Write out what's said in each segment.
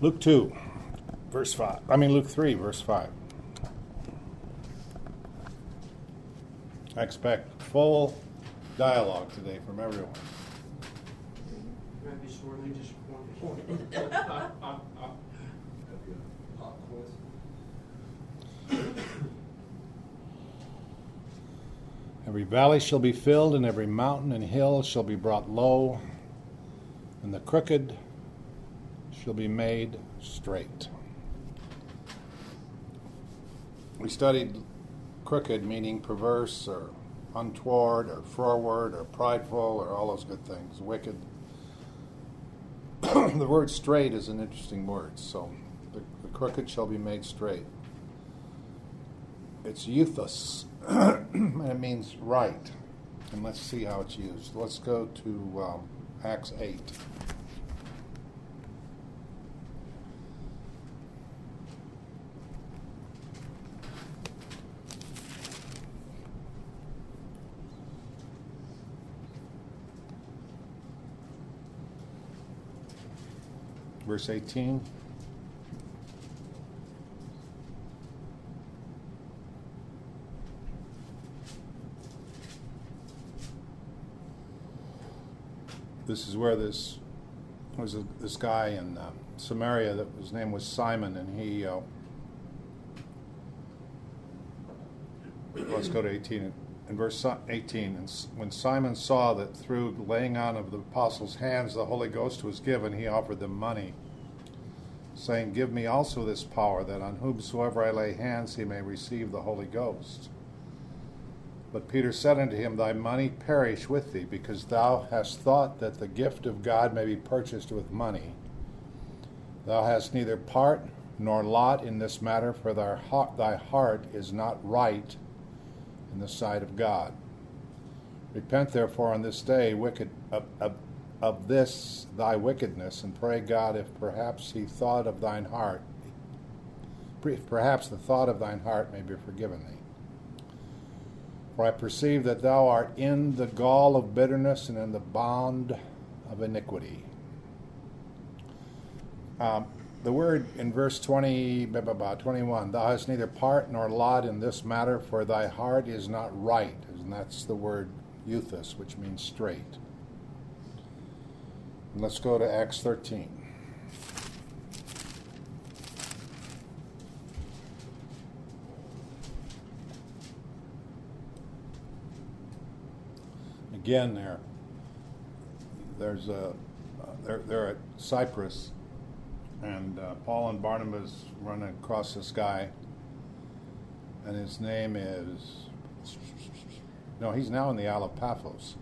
Luke 2, verse 5. Luke 3, verse 5. I expect full dialogue today from everyone. Might be sorely disappointed. Every valley shall be filled, and every mountain and hill shall be brought low, and the crooked shall be made straight. We studied crooked meaning perverse or untoward or froward or prideful or all those good things, wicked. The word straight is an interesting word. So the crooked shall be made straight. It's euthos, and it means right. And let's see how it's used. Let's go to Acts 8. Verse 18. This is where this guy in Samaria his name was Simon, and he let's go to 18. In verse 18, and when Simon saw that through the laying on of the apostles' hands the Holy Ghost was given, he offered them money, saying, "Give me also this power, that on whomsoever I lay hands he may receive the Holy Ghost." But Peter said unto him, "Thy money perish with thee, because thou hast thought that the gift of God may be purchased with money. Thou hast neither part nor lot in this matter, for thy heart is not right in the sight of God. Repent therefore on this day of this thy wickedness, and pray God if perhaps the thought of thine heart may be forgiven thee. For I perceive that thou art in the gall of bitterness and in the bond of iniquity." The word in verse 21, "Thou hast neither part nor lot in this matter, for thy heart is not right," and that's the word euthus, which means straight. And let's go to Acts 13. Again, they're at Cyprus, and Paul and Barnabas run across this guy, and his name is, he's now in the Isle of Paphos.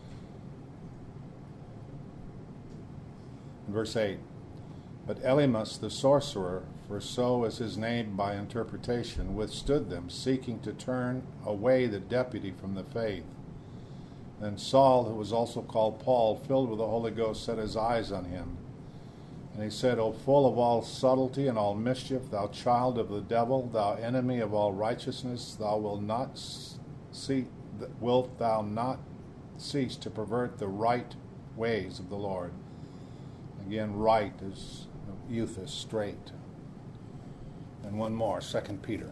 In verse 8, "But Elymas the sorcerer, for so is his name by interpretation, withstood them, seeking to turn away the deputy from the faith. Then Saul, who was also called Paul, filled with the Holy Ghost, set his eyes on him. And he said, O full of all subtlety and all mischief, thou child of the devil, thou enemy of all righteousness, wilt thou not cease to pervert the right ways of the Lord?" Again, right is euthus, straight. And one more, 2 Peter.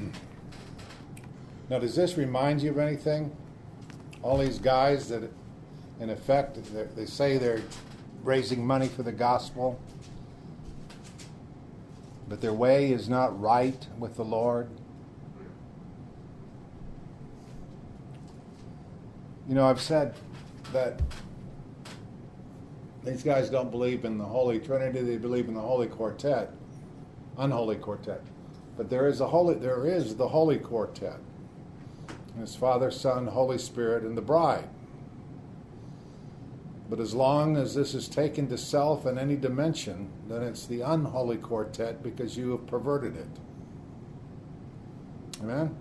Now, does this remind you of anything? All these guys that, in effect, they say they're raising money for the gospel, but their way is not right with the Lord. I've said that these guys don't believe in the Holy Trinity; they believe in the Holy Quartet, unholy quartet. But there is the Holy Quartet. And it's Father, Son, Holy Spirit, and the bride. But as long as this is taken to self in any dimension, then it's the unholy quartet, because you have perverted it. Amen?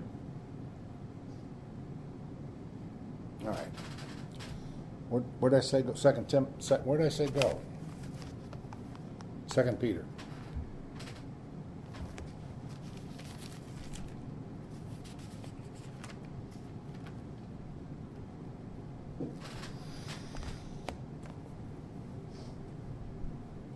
Yeah. All right. Where did I say go? Where did I say go? 2 Peter.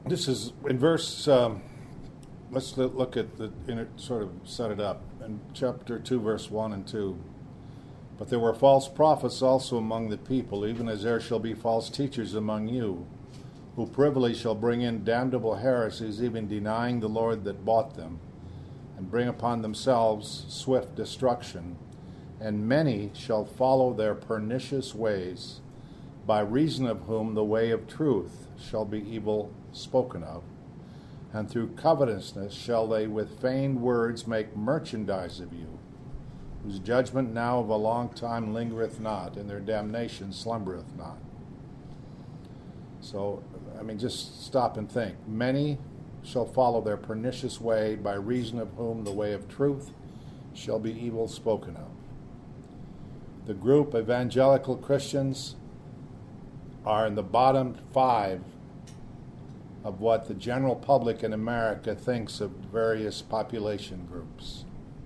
This is in verse. Let's look at sort of set it up in chapter 2, verse 1 and 2. But there were false prophets also among the people, even as there shall be false teachers among you, who privily shall bring in damnable heresies, even denying the Lord that bought them, and bring upon themselves swift destruction. And many shall follow their pernicious ways, by reason of whom the way of truth shall be evil spoken of. And through covetousness shall they with feigned words make merchandise of you, whose judgment now of a long time lingereth not, and their damnation slumbereth not. So, just stop and think. Many shall follow their pernicious way, by reason of whom the way of truth shall be evil spoken of. The group evangelical Christians are in the bottom 5 of what the general public in America thinks of various population groups.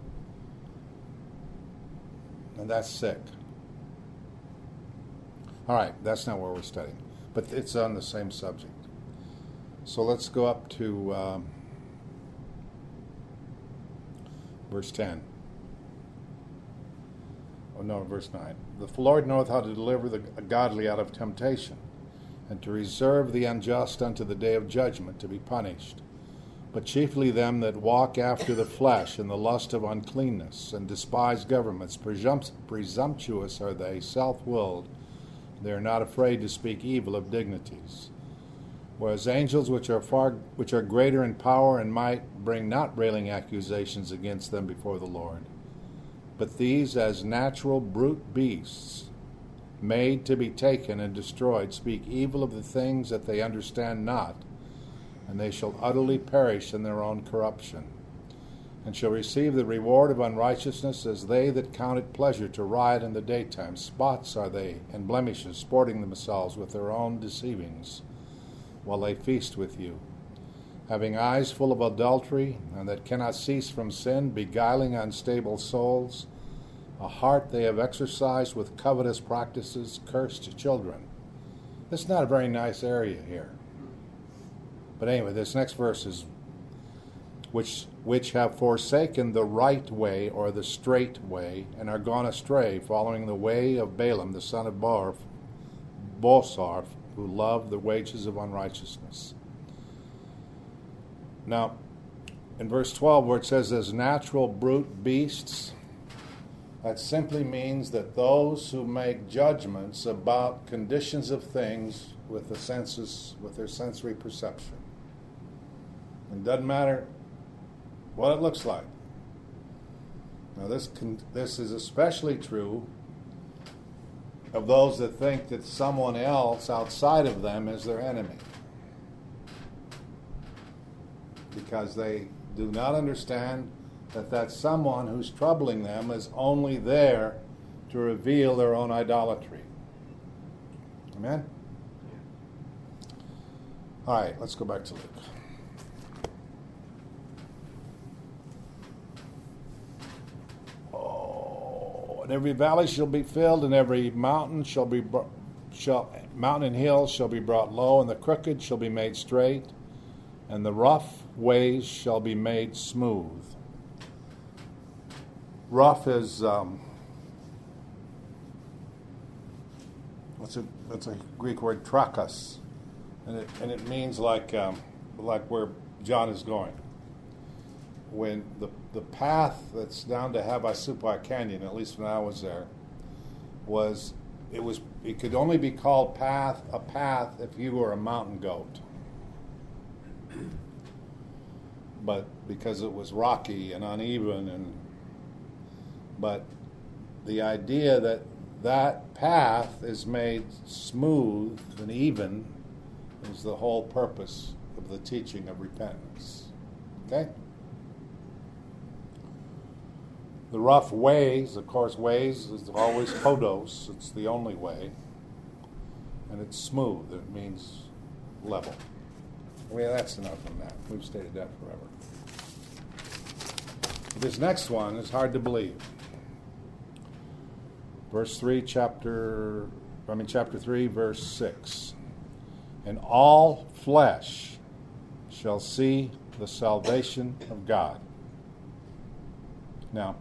And that's sick. All right, that's not where we're studying, but it's on the same subject. So let's go up to verse 10. Verse 9. The Lord knoweth how to deliver the godly out of temptation, and to reserve the unjust unto the day of judgment, to be punished. But chiefly them that walk after the flesh in the lust of uncleanness, and despise governments. Presumptuous are they, self-willed. They are not afraid to speak evil of dignities. Whereas angels which are greater in power and might bring not railing accusations against them before the Lord. But these, as natural brute beasts, made to be taken and destroyed, speak evil of the things that they understand not, and they shall utterly perish in their own corruption, and shall receive the reward of unrighteousness, as they that count it pleasure to riot in the daytime. Spots are they, and blemishes, sporting themselves with their own deceivings, while they feast with you, having eyes full of adultery, and that cannot cease from sin, beguiling unstable souls. A heart they have exercised with covetous practices, cursed children. This is not a very nice area here. But anyway, this next verse is, which have forsaken the right way, or the straight way, and are gone astray, following the way of Balaam the son of Bosor, who loved the wages of unrighteousness. Now, in verse 12, where it says, as natural brute beasts, that simply means that those who make judgments about conditions of things with the senses, with their sensory perception. It doesn't matter what it looks like. Now, this is especially true of those that think that someone else outside of them is their enemy, because they do not understand that someone who's troubling them is only there to reveal their own idolatry. Amen? All right, let's go back to Luke. And every valley shall be filled, and every mountain mountain and hill shall be brought low, and the crooked shall be made straight, and the rough ways shall be made smooth. Rough is it's a Greek word, trakos, and it means like where John is going. When the path that's down to Havasupai Canyon, at least when I was there, it could only be called a path if you were a mountain goat. But because it was rocky and uneven, but the idea that path is made smooth and even is the whole purpose of the teaching of repentance. Okay? The rough ways, of course, ways is always podos. It's the only way. And it's smooth. It means level. Well, that's enough on that. We've stated that forever. This next one is hard to believe. Chapter 3, verse 6. And all flesh shall see the salvation of God. Now,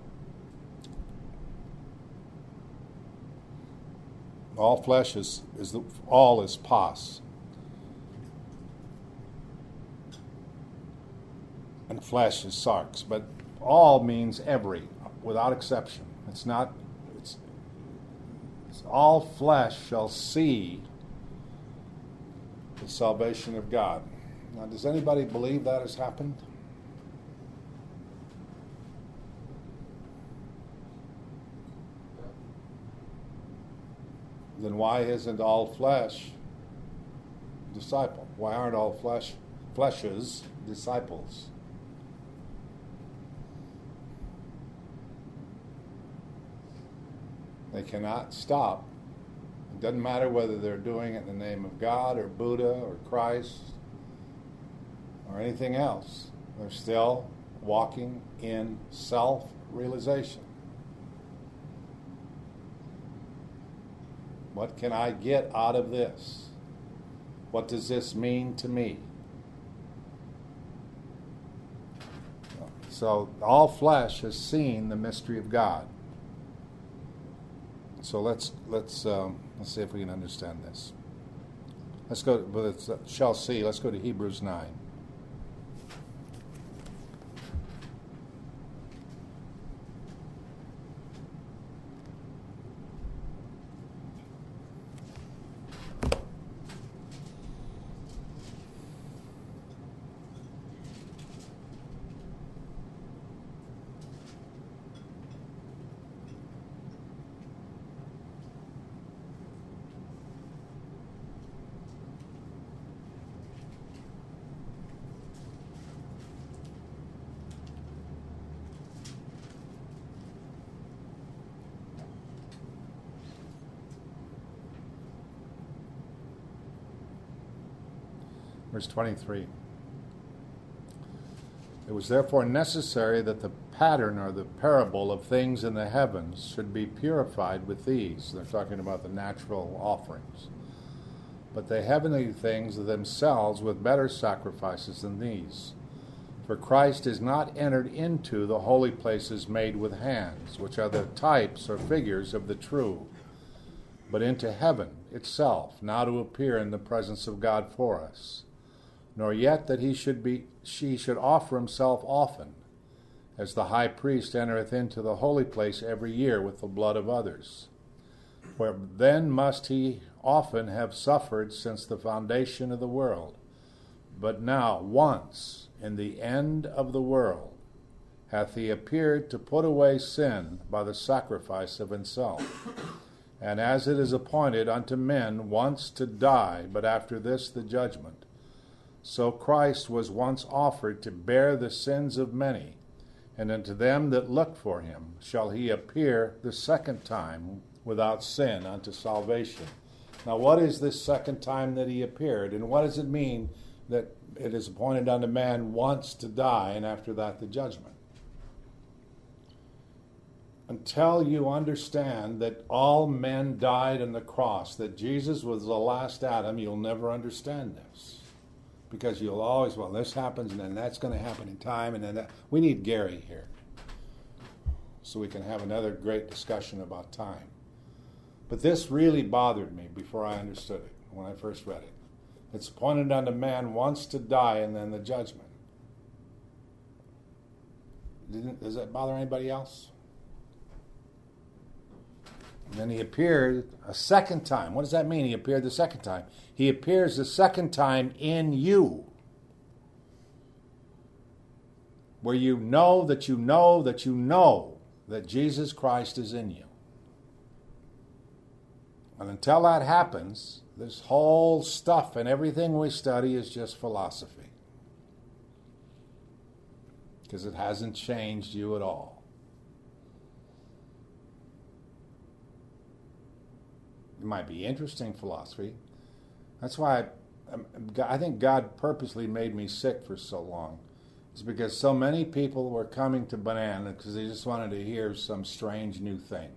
all flesh all is pos. And flesh is sarx. But all means every, without exception. It's all flesh shall see the salvation of God. Now, does anybody believe that has happened? Then why isn't all flesh disciple? Why aren't all fleshes disciples? They cannot stop. It doesn't matter whether they're doing it in the name of God or Buddha or Christ or anything else. They're still walking in self-realization. What can I get out of this? What does this mean to me? So all flesh has seen the mystery of God. So let's see if we can understand this. Let's go. But it's shall see. Let's go to Hebrews 9. Verse 23. It was therefore necessary that the pattern or the parable of things in the heavens should be purified with these. They're talking about the natural offerings. But the heavenly things themselves with better sacrifices than these. For Christ is not entered into the holy places made with hands, which are the types or figures of the true, but into heaven itself, now to appear in the presence of God for us. Nor yet that he should offer himself often, as the high priest entereth into the holy place every year with the blood of others. For then must he often have suffered since the foundation of the world. But now, once, in the end of the world, hath he appeared to put away sin by the sacrifice of himself. And as it is appointed unto men once to die, but after this the judgment, so Christ was once offered to bear the sins of many, and unto them that look for him shall he appear the second time without sin unto salvation. Now, what is this second time that he appeared, and what does it mean that it is appointed unto man once to die, and after that the judgment? Until you understand that all men died on the cross, that Jesus was the last Adam, you'll never understand this. Because you'll always, well, this happens, and then that's going to happen in time, and then that. We need Gary here so we can have another great discussion about time. But this really bothered me before I understood it, when I first read it. It's appointed unto man once to die, and then the judgment. Does that bother anybody else? And then he appeared a second time. What does that mean, he appeared the second time? He appears the second time in you, where you know that you know that you know that Jesus Christ is in you. And until that happens, this whole stuff and everything we study is just philosophy. Because it hasn't changed you at all. It might be interesting philosophy. That's why I think God purposely made me sick for so long. It's because so many people were coming to Banana because they just wanted to hear some strange new thing.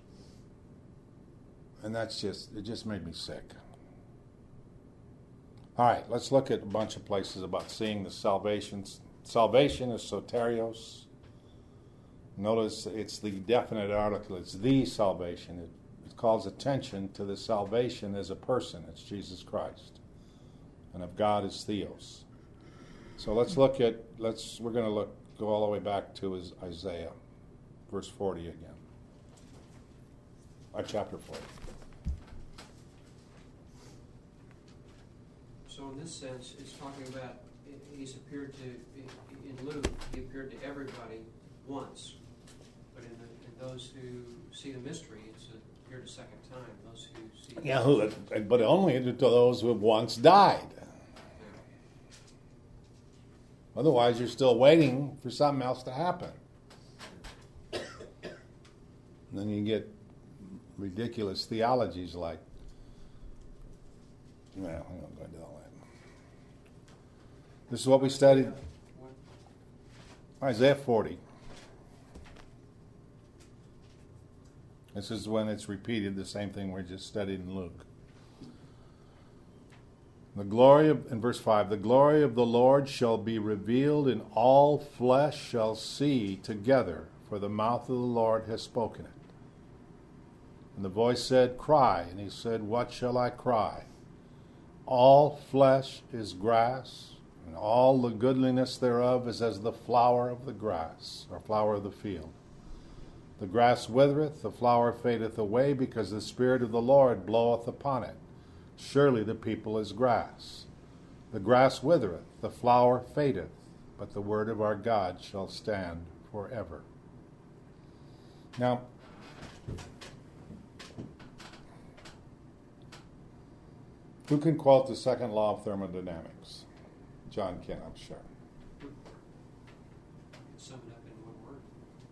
And it just made me sick. All right, let's look at a bunch of places about seeing the salvation. Salvation is soterios. Notice it's the definite article. It's the salvation. It calls attention to the salvation as a person. It's Jesus Christ. And of God is theos. So let's look at, we're going to go all the way back to Isaiah, verse 40 again. Chapter 40. So in this sense, it's talking about, he's appeared to, in Luke, he appeared to everybody once. But in those who see the mystery, it's appeared a second time. Those who see... Yeah, but only to those who have once died. Otherwise, you're still waiting for something else to happen. And then you get ridiculous theologies like, well, I'm not going to do all that. This is what we studied. Isaiah 40. This is when it's repeated, the same thing we just studied in Luke. The glory of, in verse 5, the glory of the Lord shall be revealed, and all flesh shall see together, for the mouth of the Lord has spoken it. And the voice said, cry. And he said, what shall I cry? All flesh is grass, and all the goodliness thereof is as the flower of the grass, or flower of the field. The grass withereth, the flower fadeth away, because the Spirit of the Lord bloweth upon it. Surely the people is grass. The grass withereth, the flower fadeth, but the word of our God shall stand forever. Now, who can quote the second law of thermodynamics? John can, I'm sure. Sum it up in one word.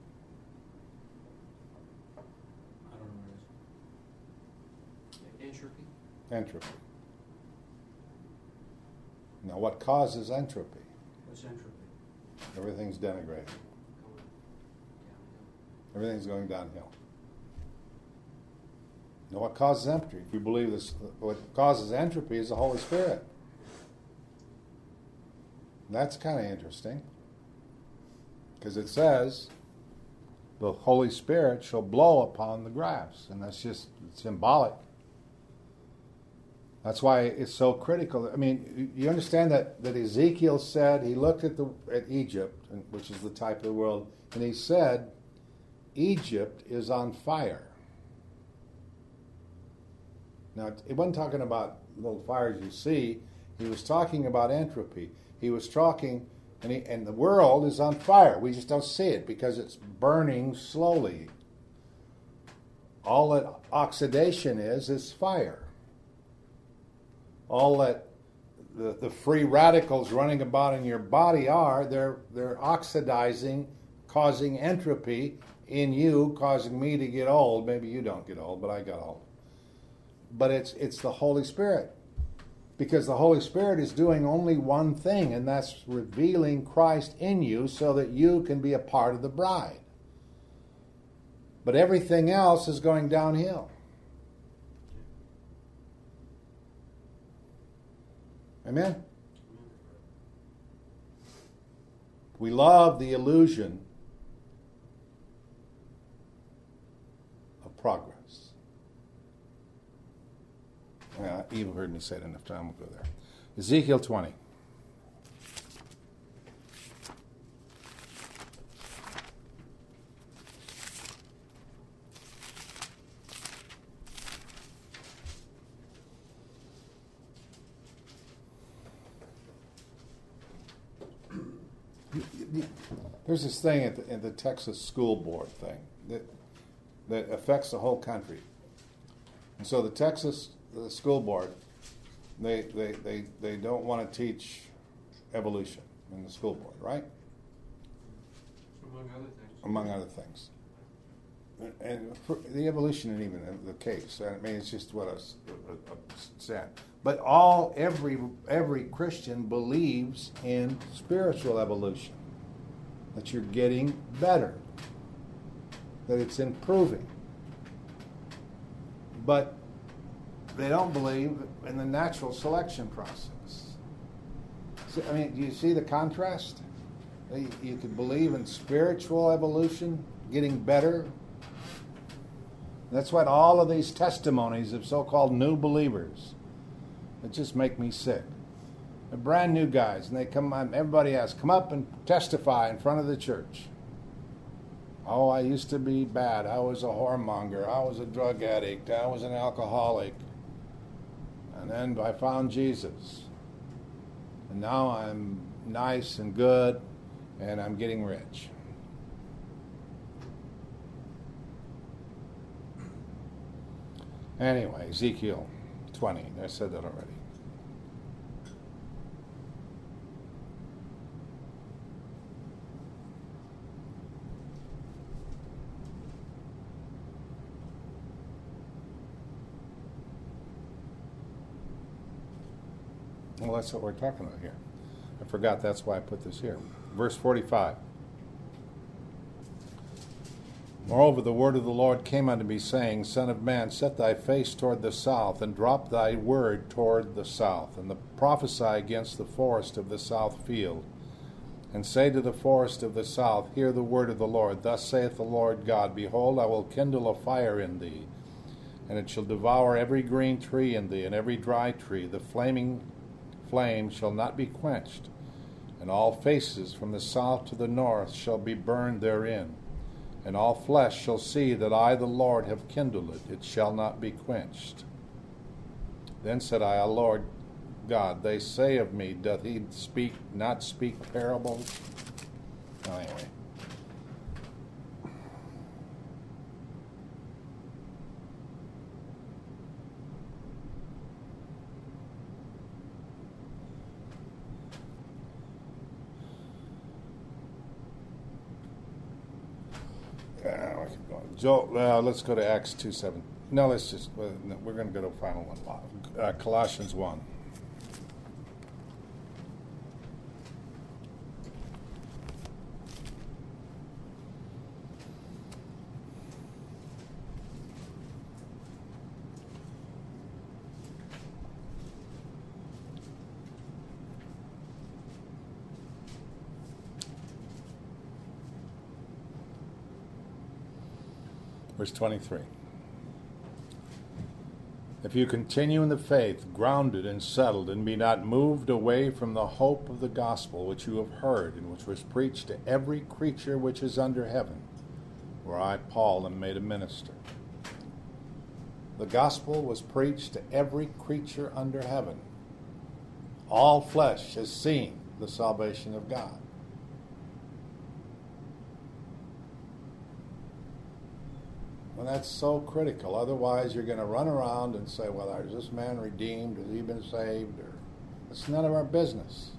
I don't know what it is. Entropy. Entropy. Now, what causes entropy? What's entropy? Everything's denigrated. Going downhill. Everything's going downhill. Now, what causes entropy? If you believe this, what causes entropy is the Holy Spirit. That's kind of interesting, because it says the Holy Spirit shall blow upon the grass, and that's just symbolic. That's why it's so critical. I mean, you understand that Ezekiel said, he looked at Egypt, which is the type of the world, and he said, Egypt is on fire. Now, it wasn't talking about little fires you see. He was talking about entropy. He was talking, and the world is on fire. We just don't see it because it's burning slowly. All that oxidation is fire. All that the free radicals running about in your body are, they're oxidizing, causing entropy in you, causing me to get old. Maybe you don't get old, but I got old. But it's the Holy Spirit. Because the Holy Spirit is doing only one thing, and that's revealing Christ in you so that you can be a part of the bride. But everything else is going downhill. Amen? We love the illusion of progress. You've heard me say it enough time. We'll go there. Ezekiel 20. There's this thing at the Texas school board thing that affects the whole country. And so the Texas school board, they don't want to teach evolution in the school board, right? Among other things. Among other things. And the evolution isn't even the case. I mean, it's just what I said. But every Christian believes in spiritual evolution, that you're getting better, that it's improving. But They don't believe in the natural selection process. See, I mean, do you see the contrast? You could believe in spiritual evolution, getting better. That's what all of these testimonies of so-called new believers, it just make me sick. They're brand new guys, and they come. Everybody asks, come up and testify in front of the church. Oh, I used to be bad. I was a whoremonger. I was a drug addict. I was an alcoholic. And then I found Jesus. And now I'm nice and good, and I'm getting rich. Anyway, Ezekiel 20. I said that already. Well, that's what we're talking about here. I forgot that's why I put this here. Verse 45. Moreover, the word of the Lord came unto me, saying, Son of man, set thy face toward the south, and drop thy word toward the south, and prophesy against the forest of the south field, and say to the forest of the south, Hear the word of the Lord. Thus saith the Lord God, Behold, I will kindle a fire in thee, and it shall devour every green tree in thee, and every dry tree. The flaming flame shall not be quenched, and all faces from the south to the north shall be burned therein. And all flesh shall see that I, the Lord, have kindled it. It shall not be quenched. Then said I, O Lord God, they say of me, doth he not speak parables? Well, anyway. Let's go to Acts 2:7. No, we're going to go to the final one. Colossians 1. Verse 23. If you continue in the faith, grounded and settled, and be not moved away from the hope of the gospel which you have heard, and which was preached to every creature which is under heaven, where I, Paul, am made a minister. The gospel was preached to every creature under heaven. All flesh has seen the salvation of God. Well, that's so critical. Otherwise, you're going to run around and say, well, is this man redeemed? Has he been saved? Or it's none of our business.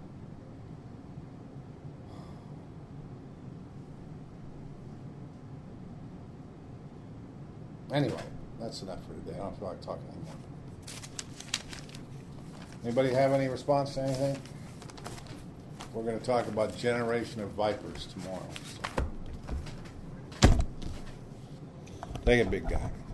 Anyway, that's enough for today. I don't feel like talking anymore. Anybody have any response to anything? We're going to talk about generation of vipers tomorrow. So. Take it, big guy.